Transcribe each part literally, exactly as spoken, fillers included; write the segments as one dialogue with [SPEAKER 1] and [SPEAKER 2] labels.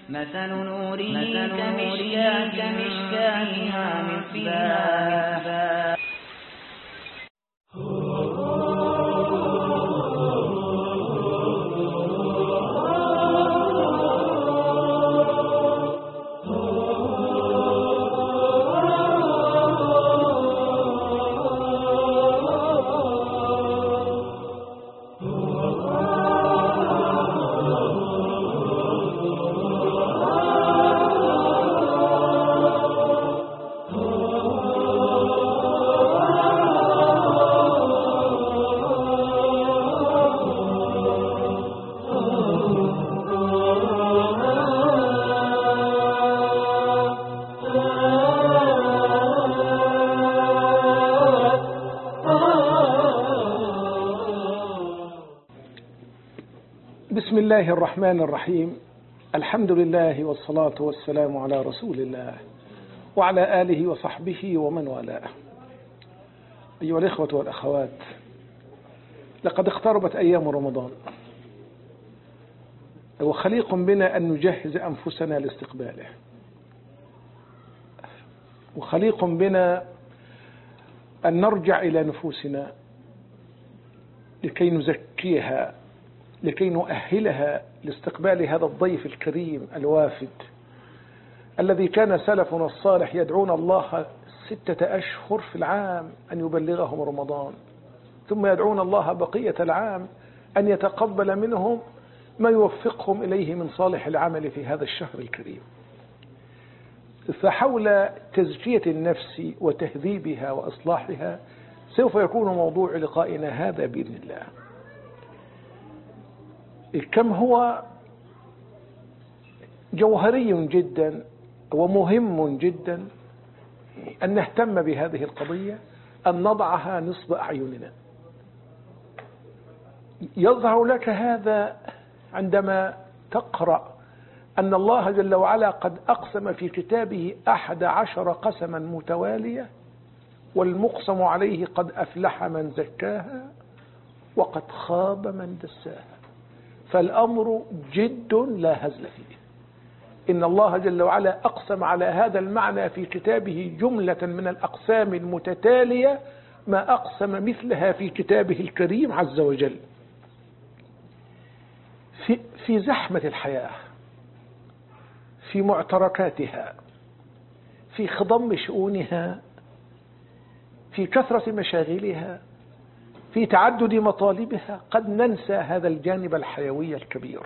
[SPEAKER 1] مثل نوره كمشكاة فيها مصباح.
[SPEAKER 2] بسم الله الرحمن الرحيم. الحمد لله والصلاة والسلام على رسول الله وعلى آله وصحبه ومن والاه. أيها الإخوة والأخوات، لقد اقتربت أيام رمضان، وخليق بنا أن نجهز أنفسنا لاستقباله، وخليق بنا أن نرجع إلى نفوسنا لكي نزكيها، لكي نؤهلها لاستقبال هذا الضيف الكريم الوافد الذي كان سلفنا الصالح يدعون الله ستة أشهر في العام أن يبلغهم رمضان، ثم يدعون الله بقية العام أن يتقبل منهم ما يوفقهم إليه من صالح العمل في هذا الشهر الكريم. فحول تزكية النفس وتهذيبها وإصلاحها سوف يكون موضوع لقائنا هذا بإذن الله. كم هو جوهري جدا ومهم جدا أن نهتم بهذه القضية، أن نضعها نصب أعيننا. يظهر لك هذا عندما تقرأ أن الله جل وعلا قد أقسم في كتابه أحد عشر قسما متوالية، والمقسم عليه قد أفلح من زكاها وقد خاب من دساها. فالأمر جد لا هزل فيه. إن الله جل وعلا أقسم على هذا المعنى في كتابه جملة من الأقسام المتتالية ما أقسم مثلها في كتابه الكريم عز وجل. في, في زحمة الحياة، في معتركاتها، في خضم شؤونها، في كثرة مشاغلها، في تعدد مطالبها، قد ننسى هذا الجانب الحيوي الكبير،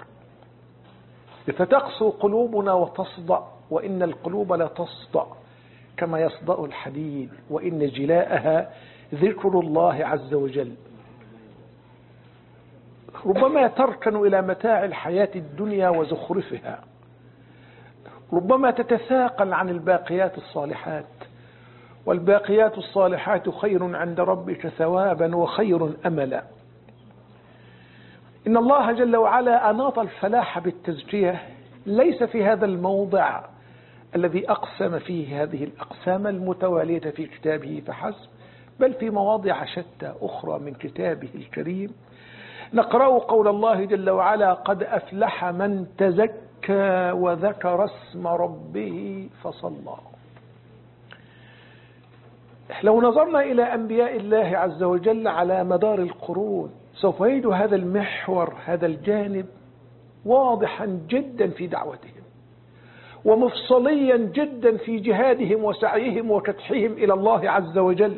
[SPEAKER 2] فتقسو قلوبنا وتصدأ، وإن القلوب لا تصدأ كما يصدأ الحديد، وإن جلاءها ذكر الله عز وجل. ربما تركن إلى متاع الحياة الدنيا وزخرفها، ربما تتثاقل عن الباقيات الصالحات، والباقيات الصالحات خير عند ربك ثوابا وخير أملا. إن الله جل وعلا أناط الفلاح بالتزكية ليس في هذا الموضع الذي أقسم فيه هذه الأقسام المتوالية في كتابه فحسب، بل في مواضع شتى أخرى من كتابه الكريم. نقرأ قول الله جل وعلا: قد أفلح من تزكى وذكر اسم ربه فصلى. لو نظرنا إلى أنبياء الله عز وجل على مدار القرون سوف يجد هذا المحور، هذا الجانب واضحا جدا في دعوتهم، ومفصليا جدا في جهادهم وسعيهم وكدحهم إلى الله عز وجل.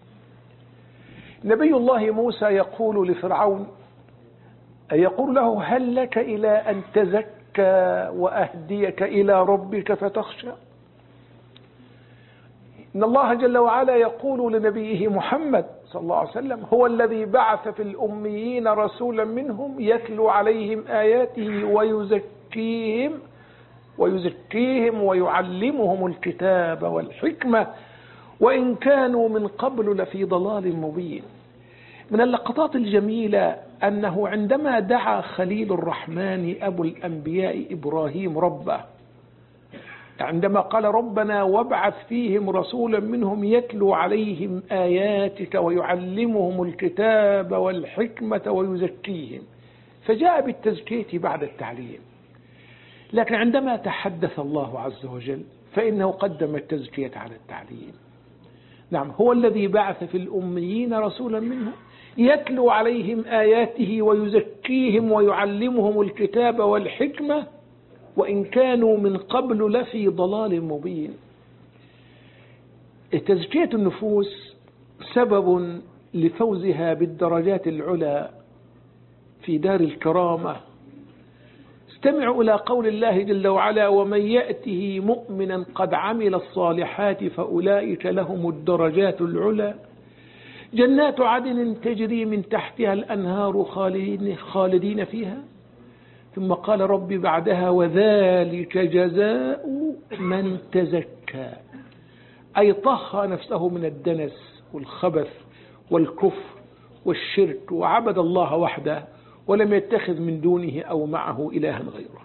[SPEAKER 2] نبي الله موسى يقول لفرعون، يقول له: هل لك إلى أن تزكى وأهديك إلى ربك فتخشى؟ إن الله جل وعلا يقول لنبيه محمد صلى الله عليه وسلم: هو الذي بعث في الأميين رسولا منهم يتلو عليهم آياته ويزكيهم ويزكيهم ويعلمهم الكتاب والحكمة وإن كانوا من قبل لفي ضلال مبين. من اللقطات الجميلة أنه عندما دعا خليل الرحمن أبو الأنبياء إبراهيم ربه، عندما قال: ربنا وابعث فيهم رسولا منهم يتلو عليهم آياتك ويعلمهم الكتاب والحكمة ويزكيهم، فجاء بالتزكية بعد التعليم. لكن عندما تحدث الله عز وجل فإنه قدم التزكية على التعليم. نعم، هو الذي بعث في الأميين رسولا منهم يتلو عليهم آياته ويزكيهم ويعلمهم الكتاب والحكمة وإن كانوا من قبل لفي ضلال مبين. تزكية النفوس سبب لفوزها بالدرجات العلى في دار الكرامة. استمعوا إلى قول الله جل وعلا: ومن يأته مؤمنا قد عمل الصالحات فأولئك لهم الدرجات العلى جنات عدن تجري من تحتها الأنهار خالدين, خالدين فيها. ثم قال رب بعدها: وذلك جزاء من تزكى، أي طهى نفسه من الدنس والخبث والكفر والشرك وعبد الله وحده ولم يتخذ من دونه أو معه إلها غيره.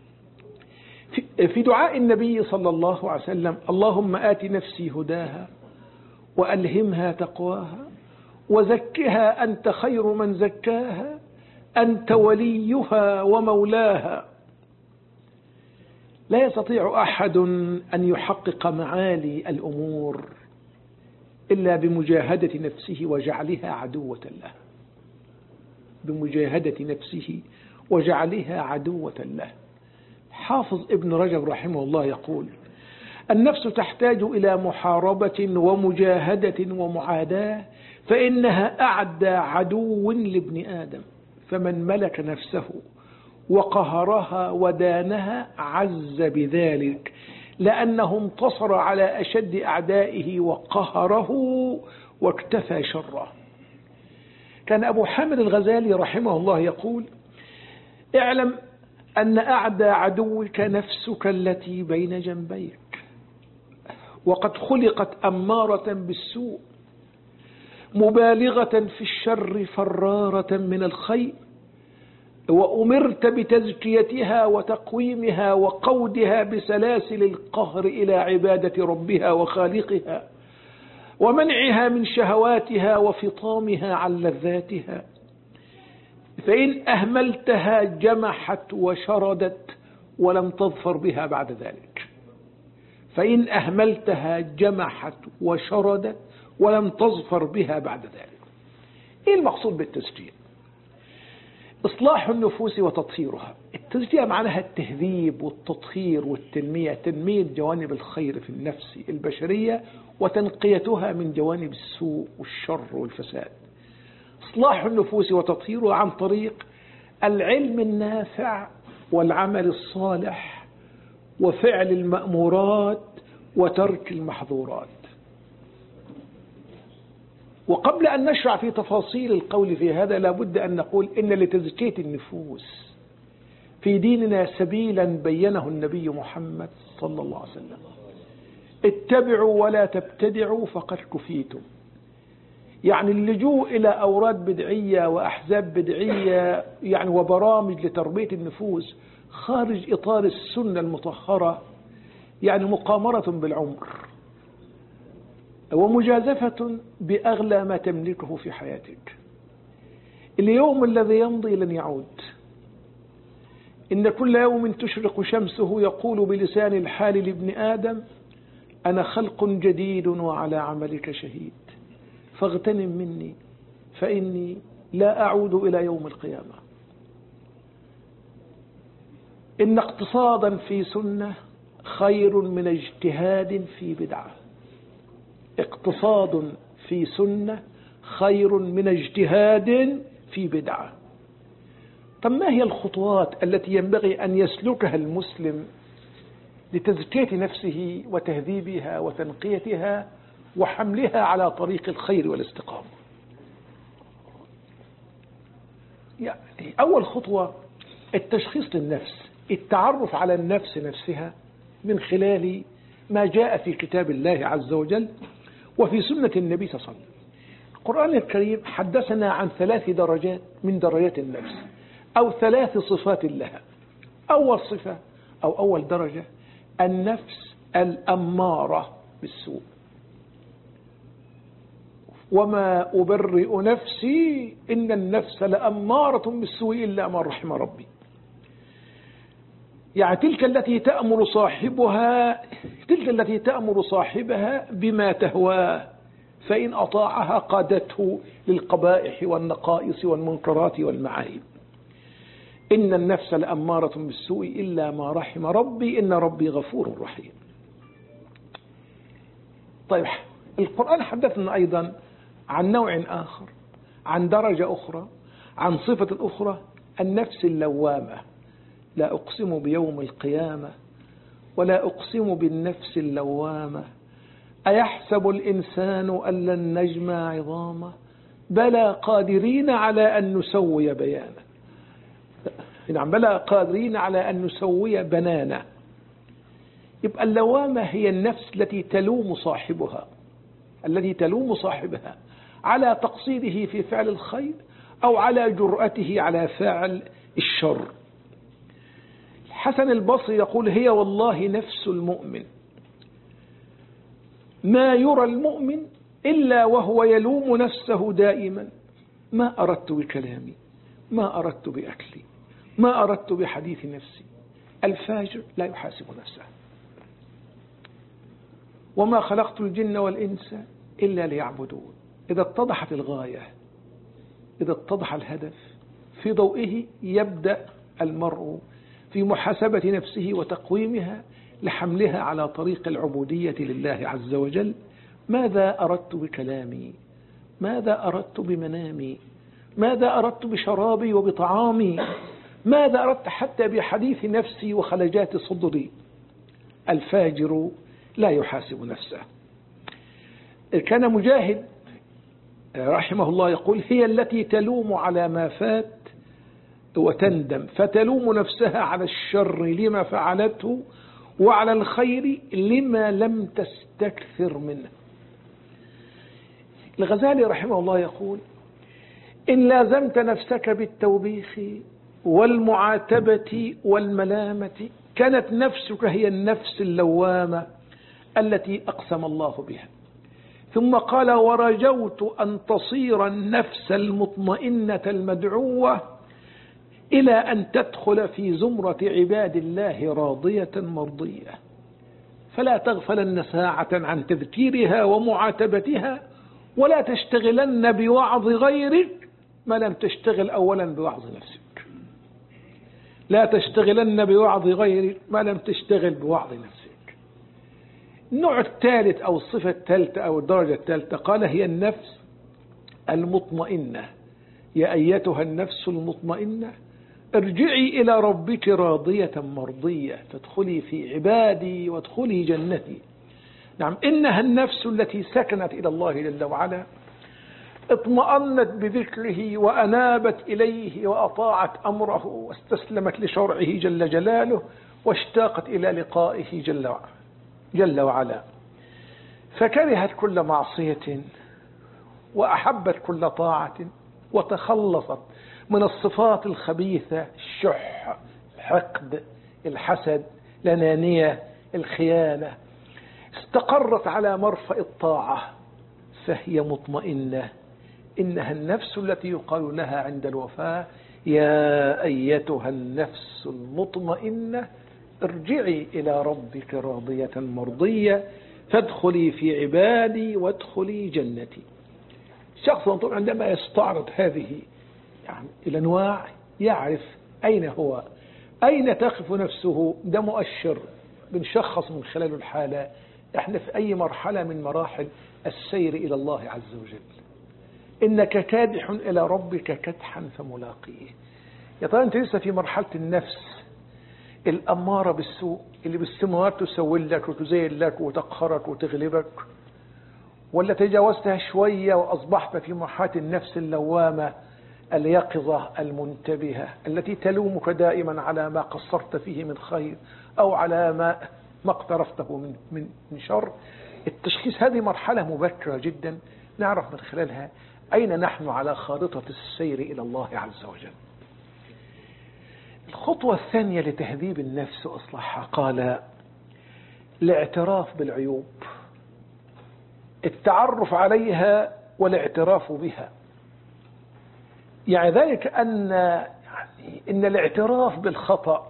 [SPEAKER 2] في دعاء النبي صلى الله عليه وسلم: اللهم آت نفسي هداها وألهمها تقواها وزكها أنت خير من زكاها أنت وليها ومولاها. لا يستطيع أحد أن يحقق معالي الأمور إلا بمجاهدة نفسه وجعلها عدوة له، بمجاهدة نفسه وجعلها عدوة له. حافظ ابن رجب رحمه الله يقول: النفس تحتاج إلى محاربة ومجاهدة ومعاداة، فإنها أعدى عدو لابن آدم، فمن ملك نفسه وقهرها ودانها عز بذلك، لأنه انتصر على أشد أعدائه وقهره واكتفى شره. كان أبو حامد الغزالي رحمه الله يقول: اعلم أن أعدى عدوك نفسك التي بين جنبيك، وقد خلقت أمارة بالسوء مبالغة في الشر فرارة من الخير، وأمرت بتزكيتها وتقويمها وقودها بسلاسل القهر إلى عبادة ربها وخالقها، ومنعها من شهواتها وفطامها عن لذاتها. فإن أهملتها جمحت وشردت ولم تظفر بها بعد ذلك. فإن أهملتها جمحت وشردت ولم تظفر بها بعد ذلك. إيه المقصود بالتزكية؟ إصلاح النفوس وتطهيرها. التزكية معناها التهذيب والتطهير والتنمية، تنمية جوانب الخير في النفس البشرية وتنقيتها من جوانب السوء والشر والفساد. إصلاح النفوس وتطهيرها عن طريق العلم النافع والعمل الصالح وفعل المأمورات وترك المحظورات. وقبل أن نشرع في تفاصيل القول في هذا لابد أن نقول إن لتزكية النفوس في ديننا سبيلا بينه النبي محمد صلى الله عليه وسلم: اتبعوا ولا تبتدعوا فقد كفيتم. يعني اللجوء إلى أوراد بدعية وأحزاب بدعية يعني وبرامج لتربية النفوس خارج إطار السنة المطهرة يعني مقامرة بالعمر ومجازفة بأغلى ما تملكه في حياتك. اليوم الذي يمضي لن يعود. إن كل يوم تشرق شمسه يقول بلسان الحال لابن آدم: أنا خلق جديد وعلى عملك شهيد، فاغتنم مني فإني لا أعود إلى يوم القيامة. إن اقتصادا في سنة خير من اجتهاد في بدعة. اقتصاد في سنة خير من اجتهاد في بدعة. طب ما هي الخطوات التي ينبغي أن يسلكها المسلم لتزكية نفسه وتهذيبها وتنقيتها وحملها على طريق الخير والاستقامة؟ يعني أول خطوة التشخيص للنفس، التعرف على النفس نفسها من خلال ما جاء في كتاب الله عز وجل وفي سنة النبي صلى الله عليه وسلم. القرآن الكريم حدثنا عن ثلاث درجات من درجات النفس أو ثلاث صفات لها. أول صفة أو أول درجة النفس الأمارة بالسوء. وما أبرئ نفسي إن النفس لأمارة بالسوء إلا ما رحم ربي. يعني تلك التي تأمر صاحبها تلك التي تأمر صاحبها بما تهواه، فإن أطاعها قادته للقبائح والنقائص والمنكرات والمعايب. إن النفس لأمارة بالسوء إلا ما رحم ربي إن ربي غفور رحيم. طيب، القرآن حدثنا أيضا عن نوع آخر، عن درجة أخرى، عن صفة أخرى، النفس اللوامة. لا أقسم بيوم القيامة ولا أقسم بالنفس اللوامة أيحسب الإنسان أن لن نجمع عظامه بلى قادرين على أن نسوي بيانه. نعم، بلى قادرين على أن نسوي بنانه. يبقى اللوامة هي النفس التي تلوم صاحبها التي تلوم صاحبها على تقصيره في فعل الخير أو على جرأته على فعل الشر. حسن البصري يقول: هي والله نفس المؤمن ما يرى المؤمن إلا وهو يلوم نفسه دائما: ما أردت بكلامي، ما أردت بأكلي، ما أردت بحديث نفسي. الفاجر لا يحاسب نفسه. وما خلقت الجن والإنس إلا ليعبدون. إذا اتضحت الغاية، إذا اتضح الهدف، في ضوئه يبدأ المرء في محاسبة نفسه وتقويمها لحملها على طريق العبودية لله عز وجل. ماذا أردت بكلامي؟ ماذا أردت بمنامي؟ ماذا أردت بشرابي وبطعامي؟ ماذا أردت حتى بحديث نفسي وخلجات صدري؟ الفاجر لا يحاسب نفسه. كان مجاهد رحمه الله يقول: هي التي تلوم على ما فات وتندم، فتلوم نفسها على الشر لما فعلته وعلى الخير لما لم تستكثر منه. الغزالي رحمه الله يقول: إن لازمت نفسك بالتوبيخ والمعاتبة والملامة كانت نفسك هي النفس اللوامة التي أقسم الله بها. ثم قال: ورجوت أن تصير النفس المطمئنة المدعوة إلى أن تدخل في زمرة عباد الله راضية مرضية، فلا تغفلن ساعة عن تذكيرها ومعاتبتها، ولا تشتغلن بوعظ غيرك ما لم تشتغل أولا بوعظ نفسك. لا تشتغلن بوعظ غيرك ما لم تشتغل بوعظ نفسك. النوع الثالث أو الصفة الثالثة أو الدرجة الثالثة قال: هي النفس المطمئنة. يا أيتها النفس المطمئنة ارجعي إلى ربك راضية مرضية فادخلي في عبادي وادخلي جنتي. نعم، إنها النفس التي سكنت إلى الله جل وعلا، اطمأنت بذكره وأنابت إليه وأطاعت أمره واستسلمت لشرعه جل جلاله واشتاقت إلى لقائه جل وعلا, جل وعلا فكرهت كل معصية وأحبت كل طاعة وتخلصت من الصفات الخبيثة: الشح، الحقد، الحسد، الأنانية، الخيانة. استقرت على مرفأ الطاعة فهي مطمئنة. إنها النفس التي يقال لها عند الوفاة: يا أيتها النفس المطمئنة ارجعي إلى ربك راضية مرضية فادخلي في عبادي وادخلي جنتي. الشخص عندما يستعرض هذه يعني الأنواع يعرف أين هو، أين تقف نفسه. ده مؤشر بنشخص من خلاله الحالة احنا في أي مرحلة من مراحل السير إلى الله عز وجل. إنك كادح إلى ربك كدحا فملاقيه. يا ترى أنت لسه في مرحلة النفس الأمارة بالسوء اللي باستمرار تسول لك وتزين لك وتقهرك وتغلبك، ولا تجاوزتها شوية وأصبحت في مرحلة النفس اللوامة اليقظة المنتبهة التي تلومك دائما على ما قصرت فيه من خير أو على ما ما اقترفته من, من, من شر؟ التشخيص هذه مرحلة مبكرة جدا نعرف من خلالها أين نحن على خارطة السير إلى الله عز وجل. الخطوة الثانية لتهذيب النفس وإصلاحها قال: الاعتراف بالعيوب، التعرف عليها والاعتراف بها. يعني ذلك أن يعني إن الاعتراف بالخطأ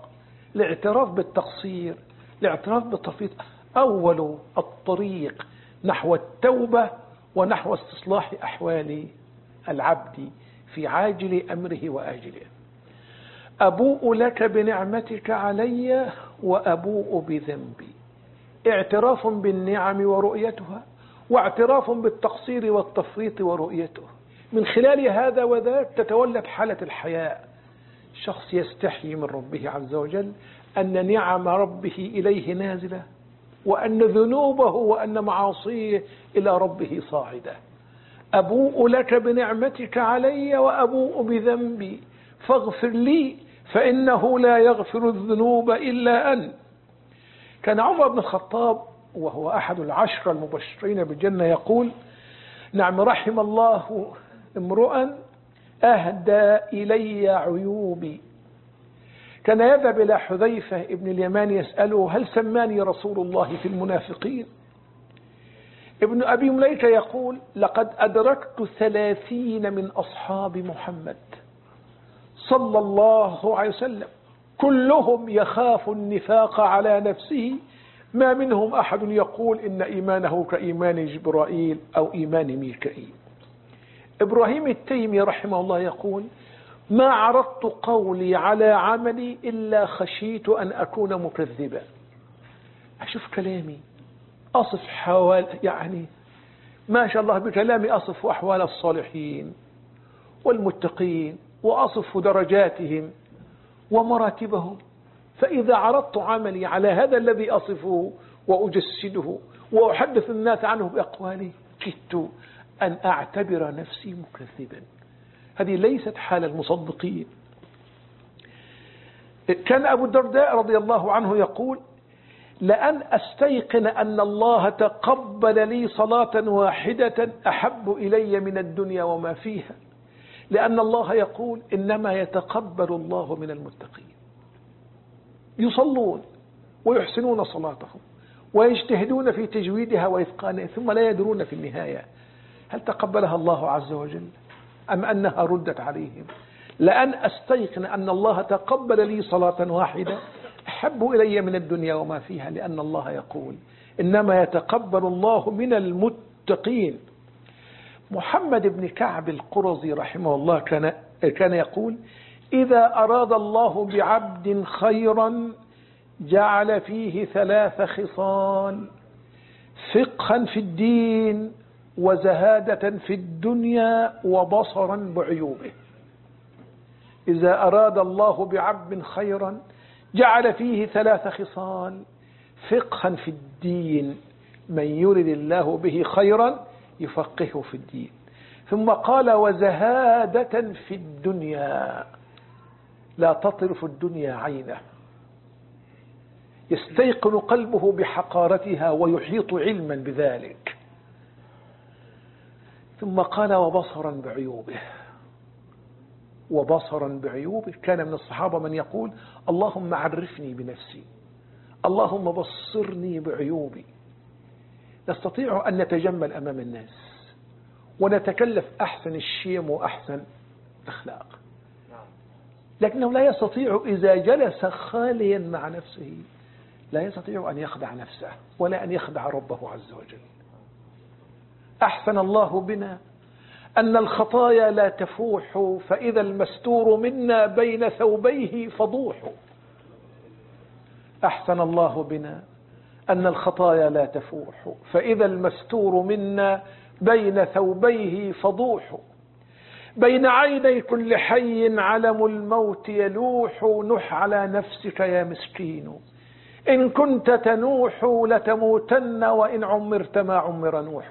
[SPEAKER 2] الاعتراف بالتقصير، الاعتراف بالتفريط، أول الطريق نحو التوبة ونحو استصلاح أحوال العبد في عاجل أمره وآجله. أبوء لك بنعمتك علي وأبوء بذنبي، اعتراف بالنعم ورؤيتها، واعتراف بالتقصير والتفريط ورؤيته. من خلال هذا وذاك تتولد حالة الحياء، شخص يستحي من ربه عز وجل أن نعم ربه إليه نازلة، وأن ذنوبه وأن معاصيه إلى ربه صاعدة. أبوء لك بنعمتك علي وأبوء بذنبي فاغفر لي فإنه لا يغفر الذنوب إلا أنت. كان عمر بن الخطاب وهو أحد العشرة المبشرين بالجنة يقول: نعم رحم الله امرؤا أهدى إلي عيوبي. كان يذهب إلى حذيفة ابن اليمان يسأله: هل سماني رسول الله في المنافقين؟ ابن أبي مليكة يقول: لقد أدركت ثلاثين من أصحاب محمد صلى الله عليه وسلم كلهم يخاف النفاق على نفسه، ما منهم أحد يقول إن إيمانه كإيمان جبرائيل أو إيمان ميكائيل. إبراهيم التيمي رحمه الله يقول: ما عرضت قولي على عملي إلا خشيت أن أكون مكذبا. أشوف كلامي أصف حوال، يعني ما شاء الله بكلامي أصف أحوال الصالحين والمتقين وأصف درجاتهم ومراتبهم، فإذا عرضت عملي على هذا الذي أصفه وأجسده وأحدث الناس عنه بأقوالي كدت أن أعتبر نفسي مكذبا. هذه ليست حال المصدقين. كان أبو الدرداء رضي الله عنه يقول: لأن أستيقن أن الله تقبل لي صلاة واحدة أحب إلي من الدنيا وما فيها، لأن الله يقول: إنما يتقبل الله من المتقين. يصلون ويحسنون صلاتهم ويجتهدون في تجويدها وإتقانها، ثم لا يدرون في النهاية هل تقبلها الله عز وجل أم أنها ردت عليهم. لأن أستيقن أن الله تقبل لي صلاة واحدة أحب إلي من الدنيا وما فيها، لأن الله يقول: إنما يتقبل الله من المتقين. محمد بن كعب القرظي رحمه الله كان كان يقول: إذا أراد الله بعبد خيرا جعل فيه ثلاث خصال: فقها في الدين وزهادة في الدنيا وبصرا بعيوبه. إذا أراد الله بعبد خيرا جعل فيه ثلاث خصال: فقها في الدين، من يرد الله به خيرا يفقهه في الدين. ثم قال: وزهادة في الدنيا، لا تطرف الدنيا عينه، يستيقن قلبه بحقارتها ويحيط علما بذلك. ثم قال: وبصرا بعيوبه. وبصرا بعيوبه، كان من الصحابة من يقول: اللهم عرفني بنفسي، اللهم بصرني بعيوبي. نستطيع أن نتجمل أمام الناس ونتكلف أحسن الشيم وأحسن الأخلاق، لكنه لا يستطيع إذا جلس خاليا مع نفسه، لا يستطيع أن يخدع نفسه ولا أن يخدع ربه عز وجل. أحسن الله بنا أن الخطايا لا تفوح، فإذا المستور منا بين ثوبيه فضوح. أحسن الله بنا أن الخطايا لا تفوح، فإذا المستور منا بين ثوبيه فضوح. بين عيني كل حي علم الموت يلوح، نح على نفسك يا مسكين، إن كنت تنوح لتموتن، وإن عمرت ما عمر نوح.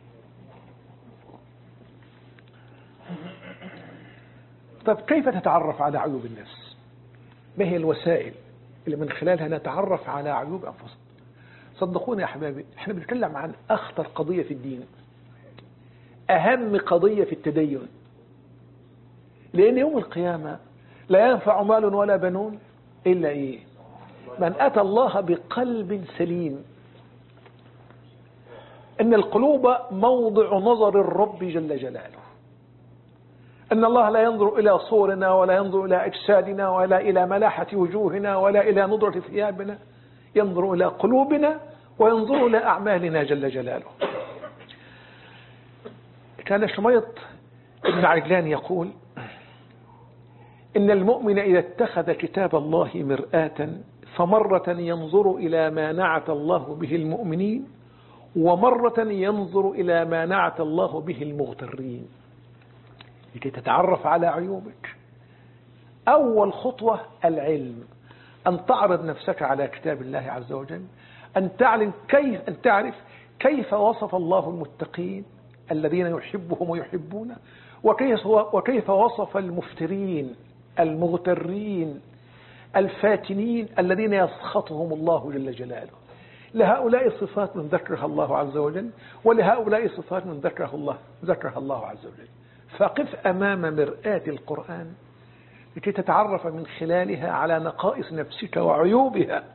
[SPEAKER 2] طيب كيف تتعرف على عيوب النفس؟ ما هي الوسائل اللي من خلالها نتعرف على عيوب أنفسنا؟ صدقوني يا حبايبي، احنا بنتكلم عن أخطر قضية في الدين، أهم قضية في التدين، لأن يوم القيامة لا ينفع مال ولا بنون إلا إيه؟ من أتى الله بقلب سليم. إن القلوب موضع نظر الرب جل جلاله. أن الله لا ينظر إلى صورنا ولا ينظر إلى أجسادنا ولا إلى ملاحة وجوهنا ولا إلى نضرة ثيابنا، ينظر إلى قلوبنا وينظر إلى أعمالنا جل جلاله. كان شميط ابن عجلان يقول إن المؤمن إذا اتخذ كتاب الله مرآة فمرة ينظر إلى ما نعت الله به المؤمنين ومرة ينظر إلى ما نعت الله به المغترين، لكي تتعرف على عيوبك. أول خطوة العلم، أن تعرض نفسك على كتاب الله عز وجل، أن تعلم كيف أن تعرف كيف وصف الله المتقين الذين يحبهم ويحبونه، وكيف وكيف وصف المفترين المغترين الفاتنين الذين يسخطهم الله جل جلاله. لهؤلاء صفات من ذكرها الله عز وجل، ولهؤلاء صفات من ذكرها الله ذكرها الله عز وجل. فقف أمام مرآة القرآن لكي تتعرف من خلالها على نقائص نفسك وعيوبها.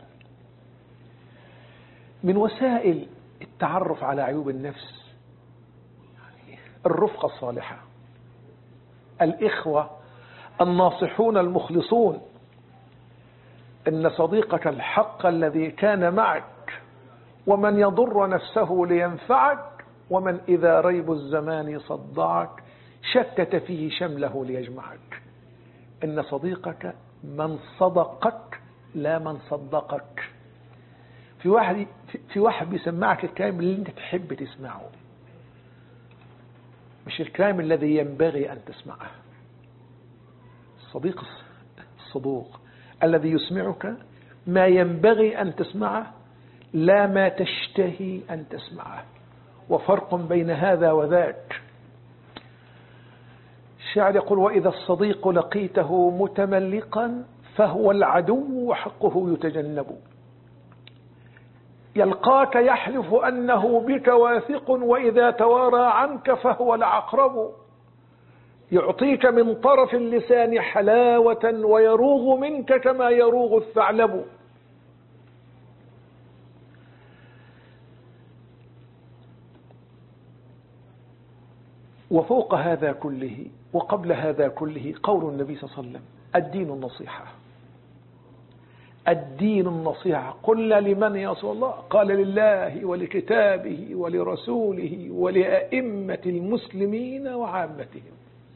[SPEAKER 2] من وسائل التعرف على عيوب النفس الرفقة الصالحة، الإخوة الناصحون المخلصون. إن صديقك الحق الذي كان معك ومن يضر نفسه لينفعك ومن إذا ريب الزمان صدعك شتت فيه شمله ليجمعك. إن صديقك من صدقك لا من صدقك. في واحد في واحد بيسمعك الكلام اللي انت تحب تسمعه، مش الكلام الذي ينبغي أن تسمعه. الصديق الصدوق الذي يسمعك ما ينبغي أن تسمعه لا ما تشتهي أن تسمعه، وفرق بين هذا وذاك. الشاعر يقول وإذا الصديق لقيته متملقا فهو العدو وحقه يتجنب. يلقاك يحلف أنه بك واثق وإذا توارى عنك فهو العقرب. يعطيك من طرف اللسان حلاوة ويروغ منك كما يروغ الثعلب. وفوق هذا كله وقبل هذا كله قول النبي صلى الله عليه وسلم الدين النصيحة. الدين النصيحة. قل لمن يا رسول الله؟ قال لله ولكتابه ولرسوله ولأئمة المسلمين وعامتهم.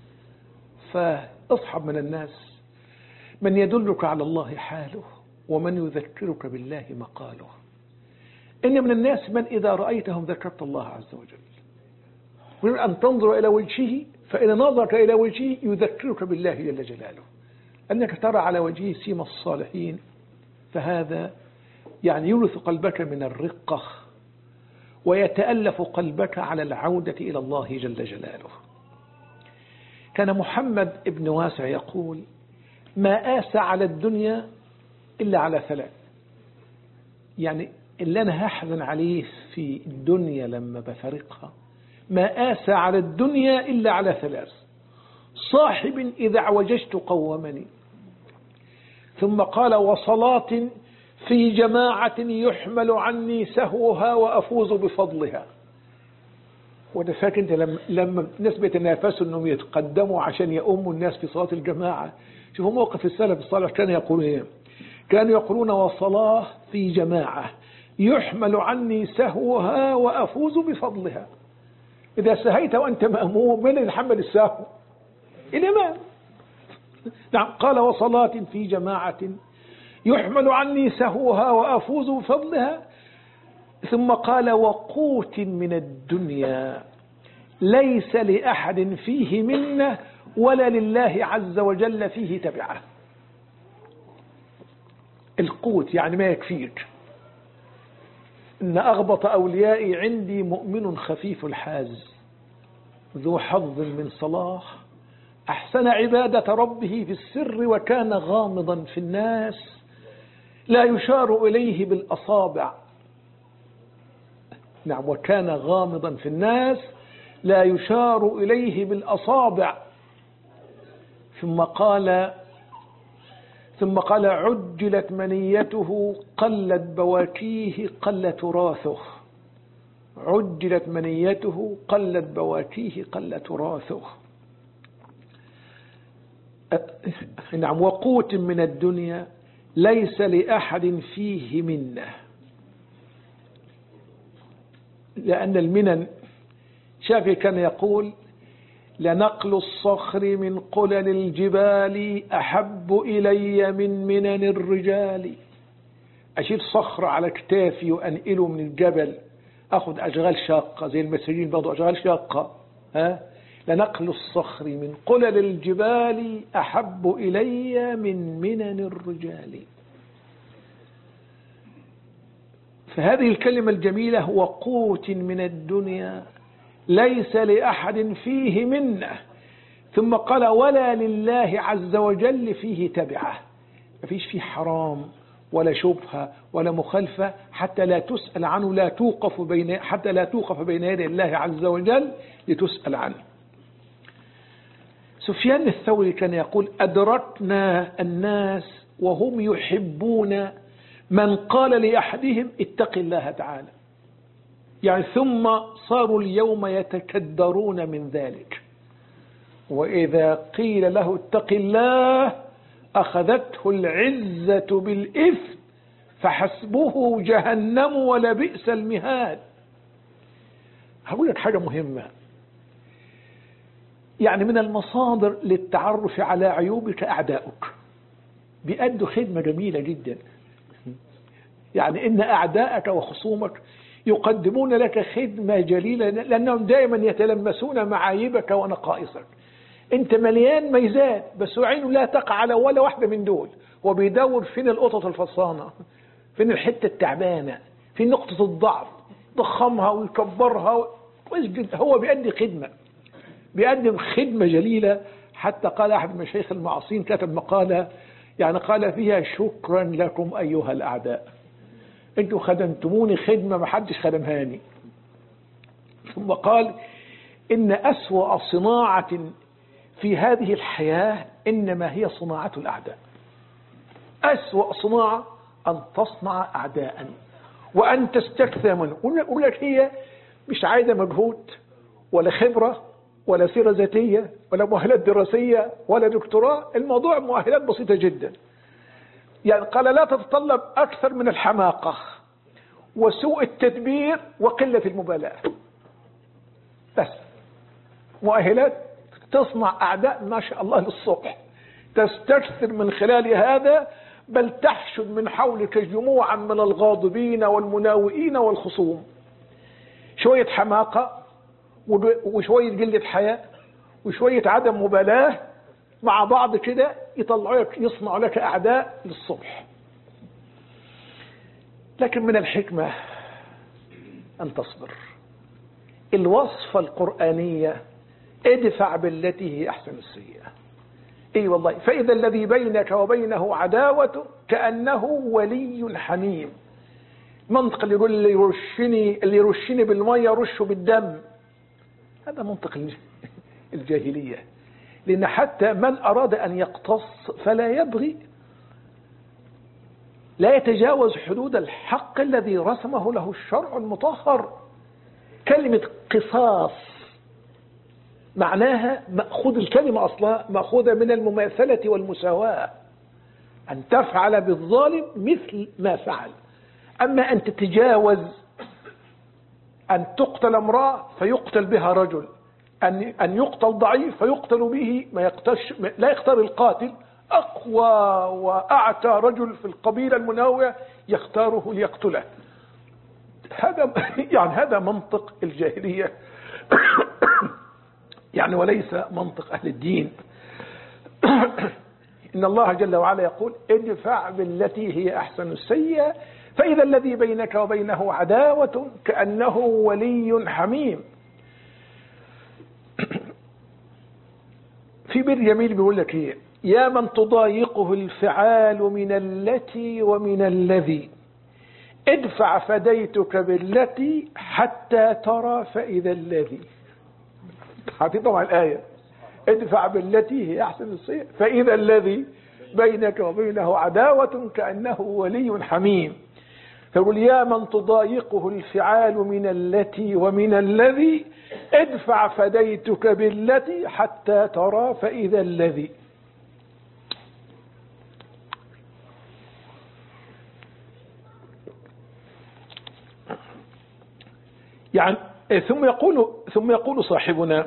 [SPEAKER 2] فاصحب من الناس من يدلك على الله حاله ومن يذكرك بالله مقاله. إن من الناس من إذا رأيتهم ذكرت الله عز وجل، ويريد أن تنظر إلى وجهه فإن نظرك إلى وجهه يذكرك بالله جل جلاله، أنك ترى على وجهه سيما الصالحين، فهذا يعني يورث قلبك من الرقة ويتألف قلبك على العودة إلى الله جل جلاله. كان محمد ابن واسع يقول ما آسى على الدنيا إلا على ثلاث، يعني اللي أنا هحزن عليه في الدنيا لما بفارقها ما آسى على الدنيا إلا على ثلاث: صاحب إذا اعوججت قومني، ثم قال وصلاة في جماعة يحمل عني سهوها وأفوز بفضلها. وده فاكر انت لما, لما الناس بيتنافسوا انهم يتقدموا عشان يؤموا الناس في صلاة الجماعة، شوفوا موقف السلف الصالح كانوا يقولون ايه؟ كانوا يقولون وصلاة في جماعة يحمل عني سهوها وأفوز بفضلها. إذا سهيت وأنت مأموم من يتحمل السهو؟ الإمام. نعم، قال وصلاة في جماعة يحمل عني سهوها وأفوز بفضلها، ثم قال وقوت من الدنيا ليس لأحد فيه منه ولا لله عز وجل فيه تبعه. القوت يعني ما يكفيك. إن أغبط أوليائي عندي مؤمن خفيف الحاز ذو حظ من صلاح أحسن عبادة ربه في السر وكان غامضا في الناس لا يشار إليه بالأصابع. نعم، وكان غامضا في الناس لا يشار إليه بالأصابع. ثم قال ثم قال عجلت منيته قلت بواكيه قل تراثه. عجلت منيته قلت بواكيه قل تراثه. نعم وقوت من الدنيا ليس لأحد فيه منة. لأن المنن شافعي كان يقول لنقل الصخر من قلل الجبال أحب إلي من منن الرجال. أشيل صخر على كتافي وأنقله من الجبل، أخذ أشغال شاقة زي المساجين برضو أشغال شاقة. ها لنقل الصخر من قلل الجبال أحب إلي من منن الرجال. فهذه الكلمة الجميلة وقوت من الدنيا ليس لأحد فيه منه. ثم قال ولا لله عز وجل فيه تبعه، ما فيش فيه حرام ولا شبهة ولا مخالفة حتى لا تسأل عنه، لا توقف بين حتى لا توقف بين يدي الله عز وجل لتسأل عنه. سفيان الثوري كان يقول أدركنا الناس وهم يحبون من قال لأحدهم اتق الله تعالى، يعني ثم صاروا اليوم يتكدرون من ذلك، وإذا قيل له اتق الله أخذته العزة بالإثم فحسبه جهنم ولبئس المهاد. هقول لك حاجة مهمة، يعني من المصادر للتعرف على عيوبك أعداؤك، بيأدوا خدمة جميلة جدا. يعني إن أعداءك وخصومك يقدمون لك خدمة جليلة لأنهم دائما يتلمسون معايبك ونقائصك. أنت مليان ميزات بس عينه لا تقع على ولا واحدة من دول، وبيدور فين القطط الفصانة، فين الحتة التعبانة، فين نقطة الضعف، ضخمها ويكبرها. هو بيأدي خدمة، بيقدم خدمة جليلة. حتى قال أحد المشايخ المعاصرين كتب مقالة يعني قال فيها شكرا لكم أيها الأعداء، أنتم خدمتموني خدمة ما حدش خدمهاني. ثم قال إن أسوأ صناعة في هذه الحياة إنما هي صناعة الأعداء. أسوأ صناعة أن تصنع أعداء وأن تستكثر منه. أقول لك هي مش عايزة مجهود ولا خبرة ولا سيرة ذاتية ولا مؤهلات دراسية ولا دكتوراه، الموضوع مؤهلات بسيطة جدا. يعني قال لا تتطلب أكثر من الحماقة وسوء التدبير وقلة المبالاة، بس مؤهلات تصنع أعداء ما شاء الله للصبح، تستكثر من خلال هذا، بل تحشد من حولك جموعا من الغاضبين والمناوئين والخصوم. شوية حماقة وشوية قلة حياء وشوية عدم مبالاة مع بعض كده يطلعوك يصنع لك أعداء للصبح. لكن من الحكمة أن تصبر. الوصفة القرآنية ادفع بالتي هي أحسن السيئة. اي والله، فإذا الذي بينك وبينه عداوة كأنه ولي حميم. منطق اللي يقول اللي يرشني اللي يرشني بالمية رشه بالدم، هذا منطق الجاهلية. لأن حتى من أراد أن يقتص فلا يبغي، لا يتجاوز حدود الحق الذي رسمه له الشرع المطهر. كلمة قصاص معناها مأخوذ، الكلمة أصلها مأخوذة من المماثلة والمساواة، أن تفعل بالظالم مثل ما فعل. أما أن تتجاوز أن تقتل امرأة فيقتل بها رجل، أن أن يقتل ضعيف فيقتل به ما يقتلش، لا يختار القاتل أقوى وأعتى رجل في القبيلة المناوئة يختاره ليقتله. هذا يعني هذا منطق الجاهلية يعني وليس منطق أهل الدين. إن الله جل وعلا يقول ادفع بالتي هي أحسن السيئة فإذا الذي بينك وبينه عداوة كأنه ولي حميم. في بيت جميل بيقول لك ايه: يا من تضايقه الفعال من التي ومن الذي ادفع فديتك بالتي حتى ترى فإذا الذي. هذه طبعا الآية ادفع بالتي هي أحسن السيئة فإذا الذي بينك وبينه عداوة كأنه ولي حميم. فيقول يا من تضايقه الفعال من التي ومن الذي ادفع فديتك بالتي حتى ترى فإذا الذي. يعني ثم يقول ثم يقول صاحبنا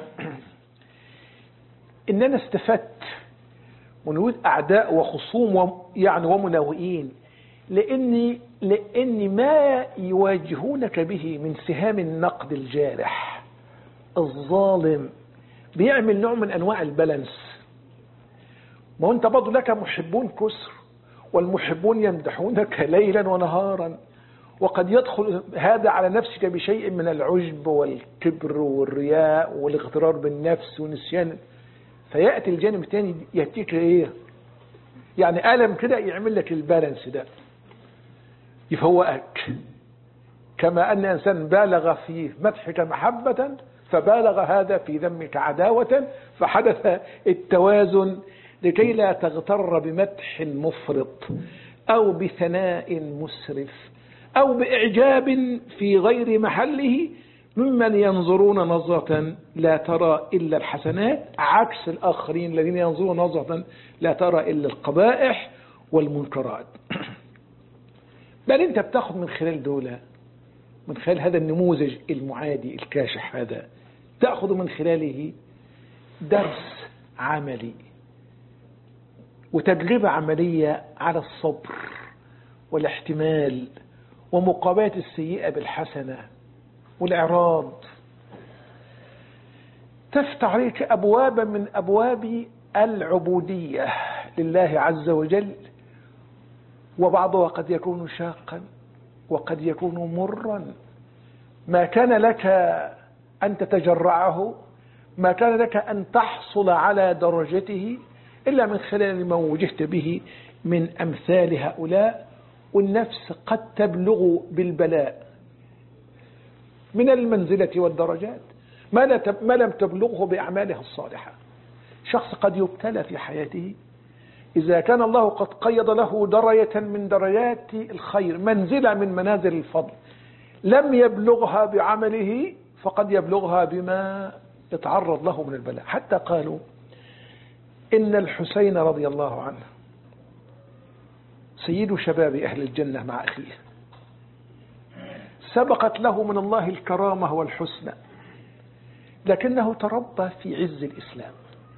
[SPEAKER 2] إننا استفدت من وجود أعداء وخصوم يعني ومناوئين، لأن لأن ما يواجهونك به من سهام النقد الجارح الظالم بيعمل نوع من أنواع البالانس. ما أنت برضو لك محبون كسر، والمحبون يمدحونك ليلا ونهارا، وقد يدخل هذا على نفسك بشيء من العجب والكبر والرياء والاغترار بالنفس ونسيان، فيأتي الجانب الثاني يأتيك إيه يعني ألم كده يعمل لك البالانس ده، يفوقك. كما أن إنسان بالغ في مدحك محبة فبالغ هذا في ذمك عداوة، فحدث التوازن لكي لا تغتر بمدح مفرط أو بثناء مسرف أو بإعجاب في غير محله ممن ينظرون نظرة لا ترى إلا الحسنات، عكس الآخرين الذين ينظرون نظرة لا ترى إلا القبائح والمنكرات. بل أنت بتاخذ من خلال دولة، من خلال هذا النموذج المعادي الكاشح هذا، تأخذ من خلاله درس عملي وتجربة عملية على الصبر والاحتمال ومقابلة السيئة بالحسنة والإعراض. تفتح عليك أبوابا من أبواب العبودية لله عز وجل، وبعضها قد يكون شاقا وقد يكون مرا. ما كان لك أن تتجرعه، ما كان لك أن تحصل على درجته إلا من خلال ما وجهت به من أمثال هؤلاء. والنفس قد تبلغ بالبلاء من المنزلة والدرجات ما لم تبلغه بأعمالها الصالحة. شخص قد يبتلى في حياته، إذا كان الله قد قيض له درجة من درجات الخير، منزلة من منازل الفضل، لم يبلغها بعمله، فقد يبلغها بما يتعرض له من البلاء. حتى قالوا إن الحسين رضي الله عنه سيد شباب أهل الجنة مع أخيه، سبقت له من الله الكرامة والحسنى، لكنه تربى في عز الإسلام.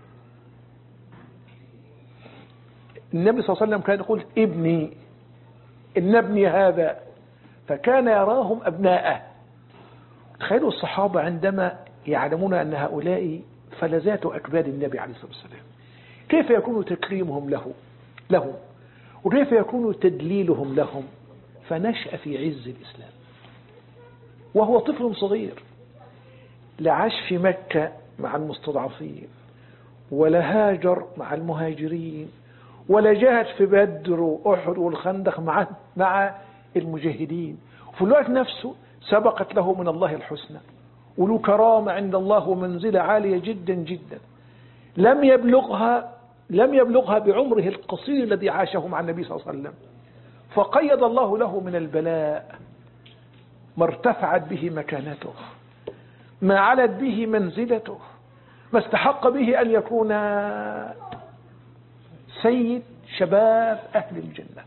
[SPEAKER 2] النبي صلى الله عليه وسلم كان يقول ابني، إن ابني هذا، فكان يراهم أبناءه. تخيلوا الصحابة عندما يعلمون أن هؤلاء فلذات أكباد النبي عليه الصلاة والسلام، كيف يكون تكريمهم له لهم وكيف يكون تدليلهم لهم. فنشأ في عز الإسلام وهو طفل صغير، لا عاش في مكة مع المستضعفين، ولا هاجر مع المهاجرين، ولا جاهد في بدر وأحد والخندق مع مع المجاهدين. وفي الوقت نفسه سبقت له من الله الحسنى وله كرامة عند الله ومنزلة عالية جدا جدا، لم يبلغها لم يبلغها بعمره القصير الذي عاشه مع النبي صلى الله عليه وسلم. فقيض الله له من البلاء ما ارتفعت به مكانته، ما علت به منزلته، ما استحق به أن يكون سيد شباب أهل الجنة.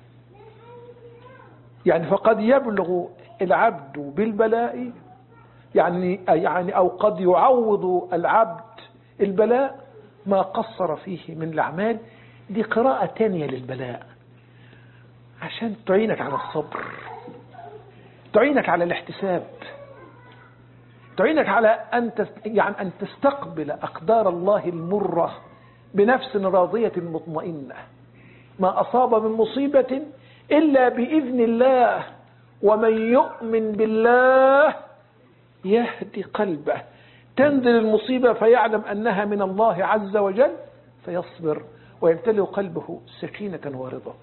[SPEAKER 2] يعني فقد يبلغ العبد بالبلاء، يعني يعني أو قد يعوض العبد البلاء ما قصر فيه من الأعمال. دي قراءة تانية للبلاء عشان تعينك على الصبر، تعينك على الاحتساب، تعينك على أن يعني أن تستقبل أقدار الله المرة بنفس راضية مطمئنة. ما أصاب من مصيبة إلا بإذن الله، ومن يؤمن بالله يهدي قلبه. تنزل المصيبة فيعلم أنها من الله عز وجل فيصبر ويمتلئ قلبه سكينة ورضا.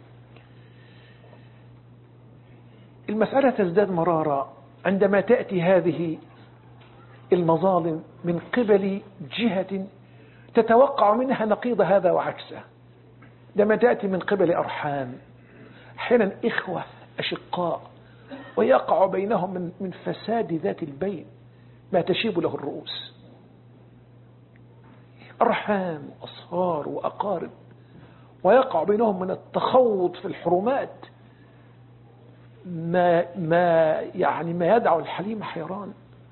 [SPEAKER 2] المسألة تزداد مرارا عندما تأتي هذه المظالم من قبل جهة تتوقع منها نقيض هذا وعكسه. لما تأتي من قبل أرحام، أحيانا إخوة أشقاء، ويقع بينهم من من فساد ذات البين ما تشيب له الرؤوس. أرحام وأصهار وأقارب، ويقع بينهم من التخوض في الحرمات ما ما يعني ما يدعو الحليم حيران.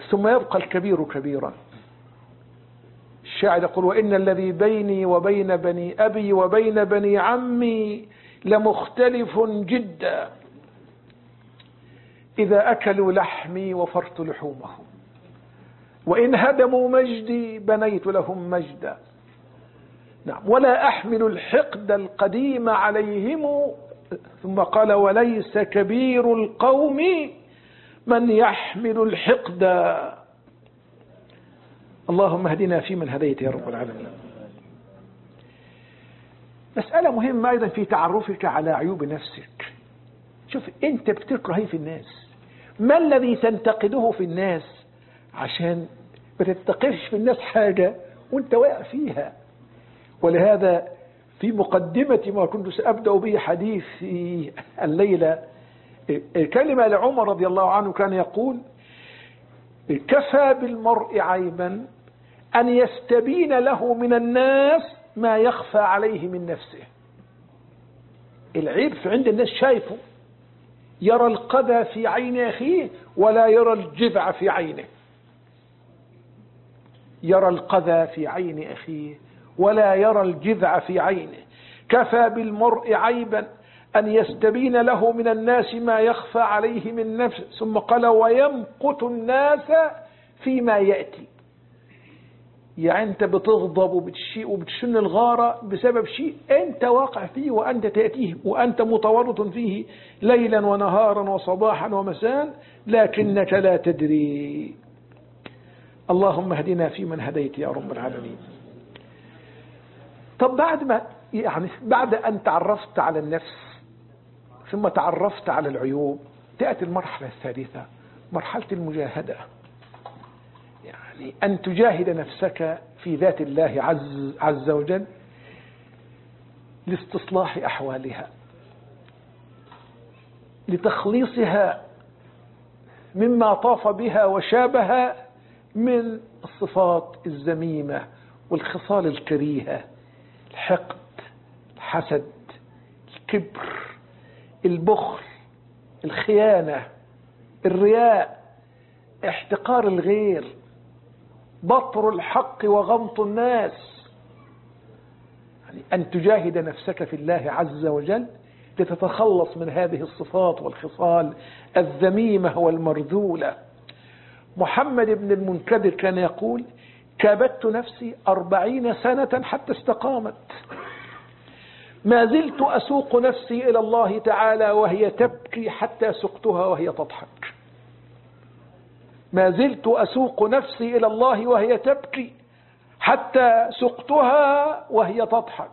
[SPEAKER 2] ثم يبقى الكبير كبيرا. الشاعر يقول: وإن الذي بيني وبين بني أبي وبين بني عمي لمختلف جدا، إذا أكلوا لحمي وفرت لحومهم، وإن هدموا مجدي بنيت لهم مجدا. نعم. ولا أحمل الحقد القديم عليهم. ثم قال: وليس كبير القوم من يحمل الحقد. اللهم اهدنا فيمن هديت يا رب العالمين. مسألة مهمة أيضا في تعرفك على عيوب نفسك. شوف أنت بتكره ايه في الناس، ما الذي تنتقده في الناس، عشان ما تتقرش في الناس حاجة وانت واقع فيها. ولهذا في مقدمة ما كنت سأبدأ به حديثي الليلة كلمة لعمر رضي الله عنه، كان يقول: كفى بالمرء عيبا أن يستبين له من الناس ما يخفى عليه من نفسه. العيب في عند الناس شايفه، يرى القذى في عين أخيه ولا يرى الجذع في عينه. يرى القذى في عين أخيه ولا يرى الجذع في عينه. كفى بالمرء عيبا أن يستبين له من الناس ما يخفى عليه من نفسه. ثم قال: ويمقت الناس فيما يأتي. يعني أنت بتغضب وبتشيء وبتشن الغارة بسبب شيء أنت واقع فيه وأنت تأتيه وأنت متورط فيه ليلا ونهارا وصباحا ومساء، لكنك لا تدري. اللهم اهدنا فيمن هديت يا رب العالمين. طب بعد ما يعني بعد أن تعرفت على النفس ثم تعرفت على العيوب، تأتي المرحلة الثالثة، مرحلة المجاهدة. يعني أن تجاهد نفسك في ذات الله عز, عز وجل لاستصلاح أحوالها، لتخليصها مما طاف بها وشابها من الصفات الذميمة والخصال الكريهة: الحقد، الحسد، الكبر، البخل، الخيانة، الرياء، احتقار الغير، بطر الحق وغمط الناس. يعني أن تجاهد نفسك في الله عز وجل لتتخلص من هذه الصفات والخصال الذميمة والمرذولة. محمد بن المنكدر كان يقول: كابدت نفسي أربعين سنة حتى استقامت، ما زلت أسوق نفسي إلى الله تعالى وهي تبكي حتى سقتها وهي تضحك. ما زلت أسوق نفسي إلى الله وهي تبكي حتى سقتها وهي تضحك.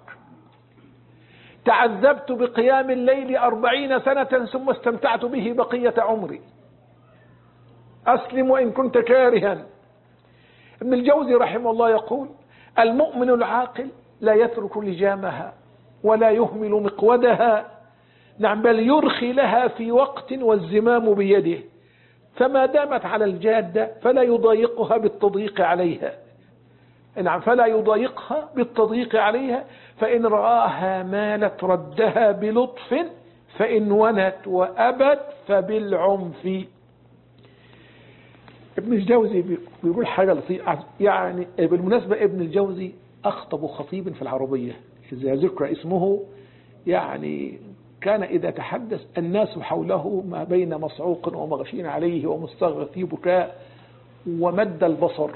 [SPEAKER 2] تعذبت بقيام الليل أربعين سنة ثم استمتعت به بقية عمري. أسلم وإن كنت كارها. ابن الجوزي رحمه الله يقول: المؤمن العاقل لا يترك لجامها ولا يهمل مقودها، نعم، بل يرخي لها في وقت والزمام بيده، فما دامت على الجادة فلا يضايقها بالتضييق عليها. نعم، فلا يضايقها بالتضييق عليها، فإن رآها مالت ردها بلطف، فإن ونت وأبت فبالعنف. ابن الجوزي بيقول حاجة لطيفة. يعني بالمناسبة ابن الجوزي أخطب خطيب في العربية إذا ذكر اسمه. يعني كان إذا تحدث الناس حوله ما بين مصعوق ومغشين عليه ومستغرقي بكاء ومد البصر.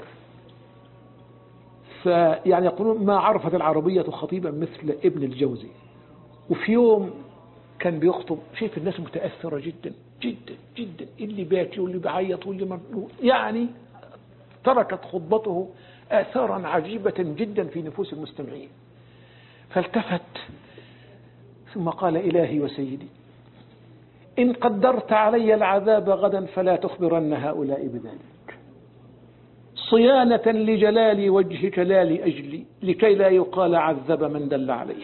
[SPEAKER 2] فيعني يقولون ما عرفت العربية خطيبا مثل ابن الجوزي. وفي يوم كان بيخطب، شايف الناس متأثرة جدا جدا جدا، اللي باكي واللي بعيط واللي مرنو. يعني تركت خطبته آثارا عجيبة جدا في نفوس المستمعين. فالتفت ثم قال: إلهي وسيدي، إن قدرت علي العذاب غدا فلا تخبرن هؤلاء بذلك، صيانة لجلال وجهك لا لأجلي، لكي لا يقال عذب من دل عليه.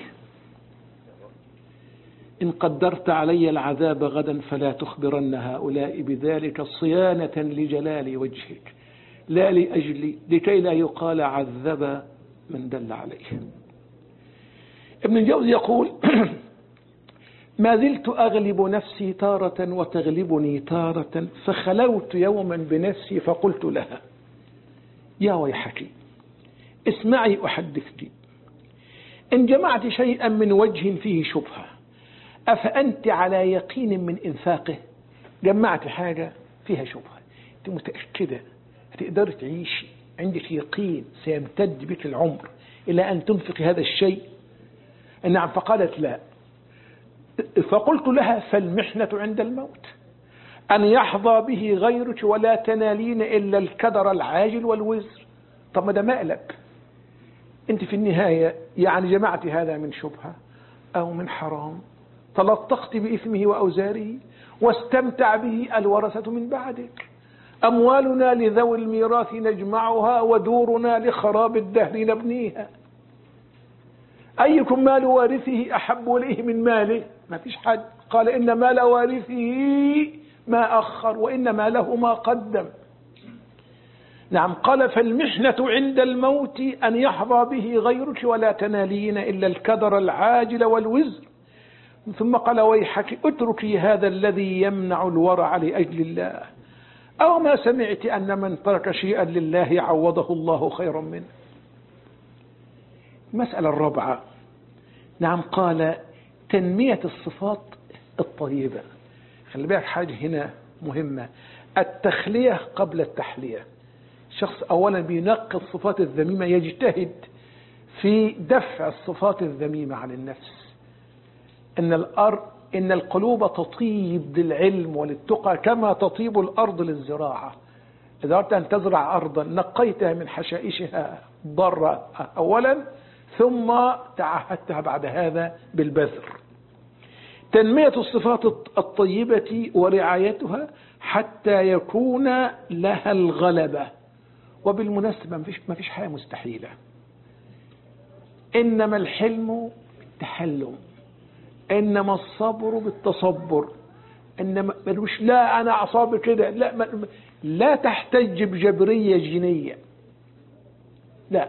[SPEAKER 2] إن قدرت علي العذاب غدا فلا تخبرن هؤلاء بذلك، صيانة لجلال وجهك لا لأجلي، لكي لا يقال عذب من دل عليه. ابن الجوزي يقول: ما زلت أغلب نفسي تارة وتغلبني تارة، فخلوت يوما بنفسي فقلت لها: يا ويحك، اسمعي أحدثك، إن جمعت شيئا من وجه فيه شبهة أفأنت على يقين من إنفاقه؟ جمعت حاجة فيها شبهة، أنت متأكدة هتقدر تعيشي، عندك يقين سيمتد بك العمر إلى أن تنفق هذا الشيء؟ نعم. فقالت: لا. فقلت لها: فالمحنة عند الموت، أن يحظى به غيرك ولا تنالين إلا الكدر العاجل والوزر. طب ما ده مقلب، أنت في النهاية يعني جمعت هذا من شبهة أو من حرام، تلطخت بإثمه وأوزاره، واستمتع به الورثة من بعدك. أموالنا لذوي الميراث نجمعها، ودورنا لخراب الدهر نبنيها. أيكم مال وارثه أحب إليه من ماله؟ ما فيش حد. قال: إن مال وارثه ما أخر، وإن ماله ما قدم. نعم. قال: فالمحنة عند الموت أن يحظى به غيرك ولا تنالين إلا الكدر العاجل والوزر. ثم قال: ويحك، اتركي هذا الذي يمنع الورع لأجل الله. أو ما سمعت أن من ترك شيئا لله عوضه الله خيرا منه؟ المسألة الرابعة، نعم، قال: تنمية الصفات الطيبة. خلي بالك حاجة هنا مهمة، التخلية قبل التحلية. شخص أولا بينقي الصفات الذميمة، يجتهد في دفع الصفات الذميمة عن النفس. إن الأرض إن القلوب تطيب للعلم وللتقى كما تطيب الأرض للزراعة. إذا أردت أن تزرع أرضا نقيتها من حشائشها ضارة أولا، ثم تعهدتها بعد هذا بالبذر. تنمية الصفات الطيبة ورعايتها حتى يكون لها الغلبة. وبالمناسبة ما فيش حاجة مستحيلة، إنما الحلم بالتحلم، إنما الصبر بالتصبر، إنما مش لا أنا أعصابي كده، لا لا تحتج بجبرية جينية، لا.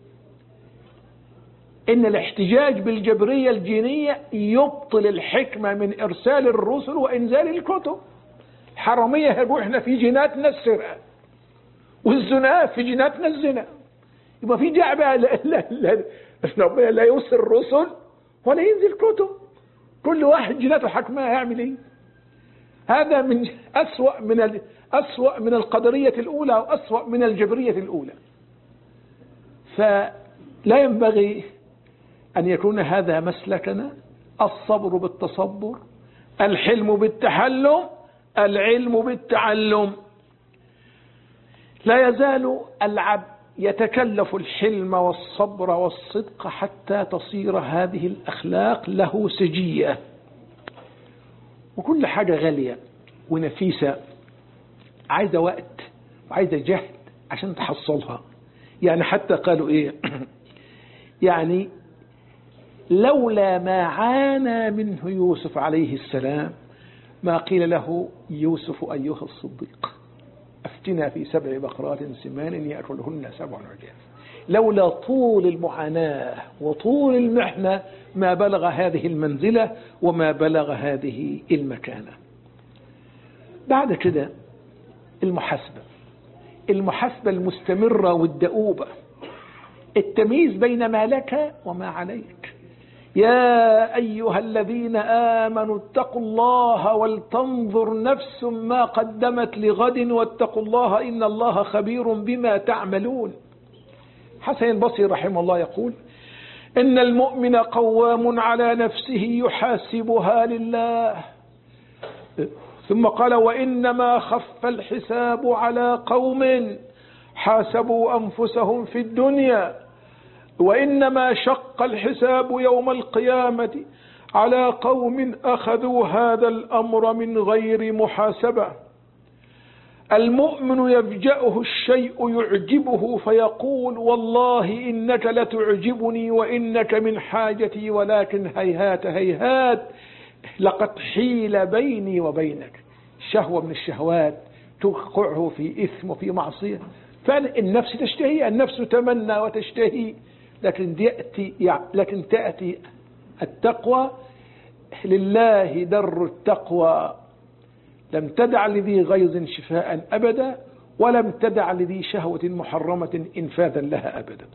[SPEAKER 2] إن الاحتجاج بالجبرية الجينية يبطل الحكمة من إرسال الرسل وإنزال الكتب. الحرامية يقول إحنا في جيناتنا السرقة، والزنا في جيناتنا الزنا. يبقى في جعبة لا لا لا ربنا لا يرسل الرسل ولا ينزل كتب، كل واحد جيناته حكمها يعمل إيه. هذا من أسوأ من أسوأ من القدرية الأولى وأسوأ من الجبرية الأولى. فلا ينبغي أن يكون هذا مسلكنا، الصبر بالتصبر، الحلم بالتحلم، العلم بالتعلم. لا يزال العبد يتكلف الحلم والصبر والصدق حتى تصير هذه الأخلاق له سجية. وكل حاجة غالية ونفيسة عايزة وقت وعايزة جهد عشان تحصلها. يعني حتى قالوا إيه يعني لولا ما عانى منه يوسف عليه السلام ما قيل له: يوسف أيها الصديق أفتنا في سبع بقرات سمان يأكلهن سبع عجاف. لولا طول المعاناة وطول المحنة ما بلغ هذه المنزلة وما بلغ هذه المكانة. بعد كده المحاسبة، المحاسبة المستمرة والدؤوبة، التمييز بين ما لك وما عليك. يا أيها الذين آمنوا اتقوا الله ولتنظر نفس ما قدمت لغد واتقوا الله إن الله خبير بما تعملون. حسن البصري رحمه الله يقول: إن المؤمن قوام على نفسه يحاسبها لله. ثم قال: وإنما خف الحساب على قوم حاسبوا أنفسهم في الدنيا، وإنما شق الحساب يوم القيامة على قوم أخذوا هذا الأمر من غير محاسبة. المؤمن يفجأه الشيء يعجبه فيقول: والله إنك لتعجبني وإنك من حاجتي، ولكن هيهات هيهات لقد حيل بيني وبينك. شهوة من الشهوات توقعه في إثم وفي معصية. فالنفس تشتهي، النفس تمنى وتشتهي، لكن يأتي لكن تأتي التقوى لله در التقوى لم تدع لذي غيظ شفاء أبدا ولم تدع لذي شهوة محرمة إنفاذا لها أبدا.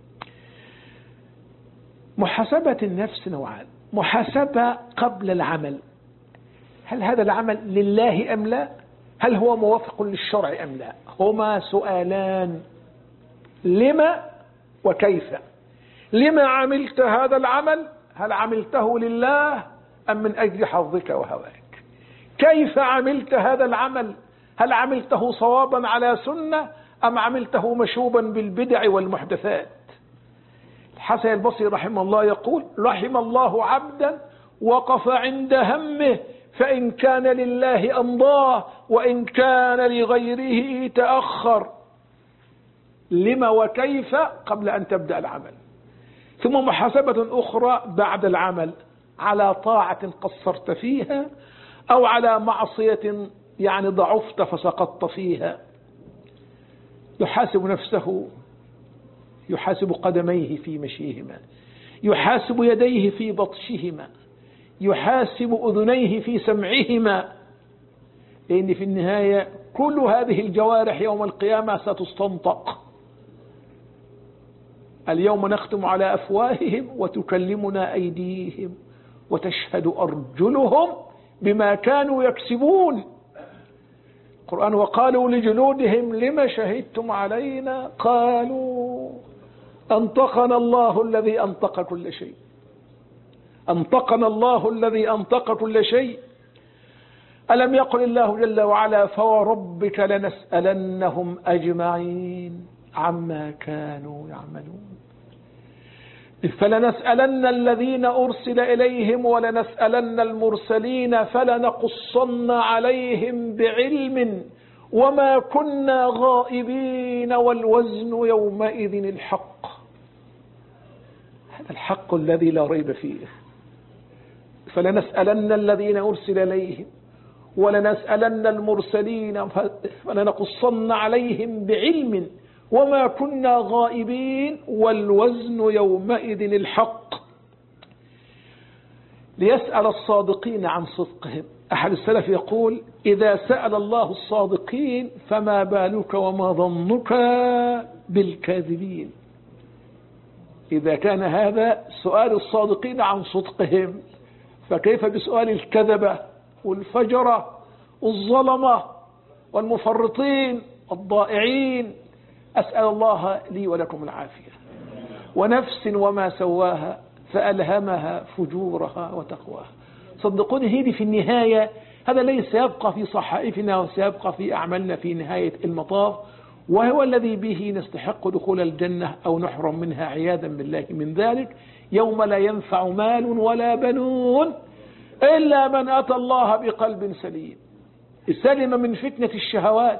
[SPEAKER 2] محاسبة النفس نوعان: محاسبة قبل العمل، هل هذا العمل لله أم لا؟ هل هو موافق للشرع أم لا؟ هما سؤالان: لما وكيف. لما عملت هذا العمل؟ هل عملته لله أم من أجل حظك وهواك؟ كيف عملت هذا العمل؟ هل عملته صوابا على سنة أم عملته مشوبا بالبدع والمحدثات؟ الحسن البصري رحمه الله يقول: رحم الله عبدا وقف عند همه فإن كان لله أمضاه وإن كان لغيره تأخر. لما وكيف قبل أن تبدأ العمل. ثم محاسبة أخرى بعد العمل على طاعة قصرت فيها أو على معصية يعني ضعفت فسقطت فيها. يحاسب نفسه، يحاسب قدميه في مشيهما، يحاسب يديه في بطشهما، يحاسب أذنيه في سمعهما، لأن في النهاية كل هذه الجوارح يوم القيامة ستستنطق. اليوم نختم على أفواههم وتكلمنا أيديهم وتشهد أرجلهم بما كانوا يكسبون. القرآن: وقالوا لجلودهم لما شهدتم علينا قالوا أنطقنا الله الذي أنطق كل شيء. أنطقنا الله الذي أنطق كل شيء. ألم يقل الله جل وعلا: فوربك لنسألنهم أجمعين عما كانوا يعملون. فلنسألن الذين أرسل إليهم ولنسألن المرسلين فلنقصن عليهم بعلم وما كنا غائبين والوزن يومئذ الحق. هذا الحق الذي لا ريب فيه. فلنسألن الذين أرسل إليهم ولنسألن المرسلين فلنقصن عليهم بعلم وما كنا غائبين والوزن يومئذ الحق. ليسأل الصادقين عن صدقهم. أحد السلف يقول: إذا سأل الله الصادقين فما بالك وما ظنك بالكاذبين. إذا كان هذا سؤال الصادقين عن صدقهم، فكيف بسؤال الكذبة والفجرة والظلمة والمفرطين الضائعين؟ أسأل الله لي ولكم العافية. ونفس وما سواها فألهمها فجورها وتقواها. صدقوني هذه في النهاية هذا الذي سيبقى في صحائفنا وسيبقى في أعمالنا في نهاية المطاف، وهو الذي به نستحق دخول الجنة أو نحرم منها عياذا بالله من ذلك. يوم لا ينفع مال ولا بنون إلا من أتى الله بقلب سليم، سلم من فتنة الشهوات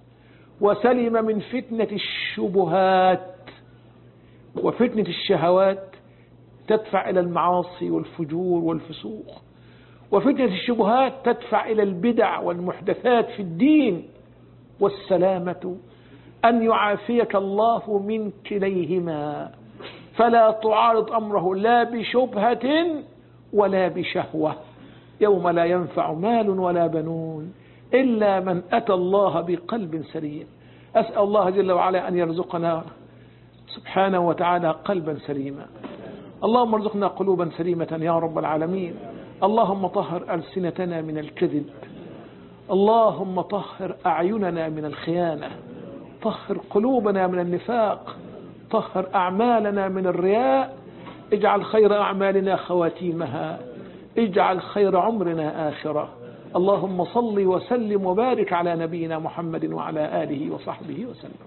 [SPEAKER 2] وسلم من فتنة الشبهات. وفتنة الشهوات تدفع إلى المعاصي والفجور والفسوق، وفتنة الشبهات تدفع إلى البدع والمحدثات في الدين. والسلامة أن يعافيك الله من كليهما، فلا تعارض أمره لا بشبهة ولا بشهوة. يوم لا ينفع مال ولا بنون إلا من أتى الله بقلب سليم. أسأل الله جل وعلا أن يرزقنا سبحانه وتعالى قلبا سليما. اللهم ارزقنا قلوبا سليمة يا رب العالمين. اللهم طهر ألسنتنا من الكذب، اللهم طهر أعيننا من الخيانة، طهر قلوبنا من النفاق، طهر أعمالنا من الرياء. اجعل خير أعمالنا خواتيمها، اجعل خير عمرنا آخرة. اللهم صل وسلم وبارك على نبينا محمد وعلى آله وصحبه وسلم.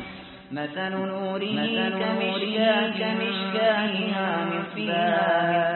[SPEAKER 1] مثل نوره كمشكاة فيها مصباح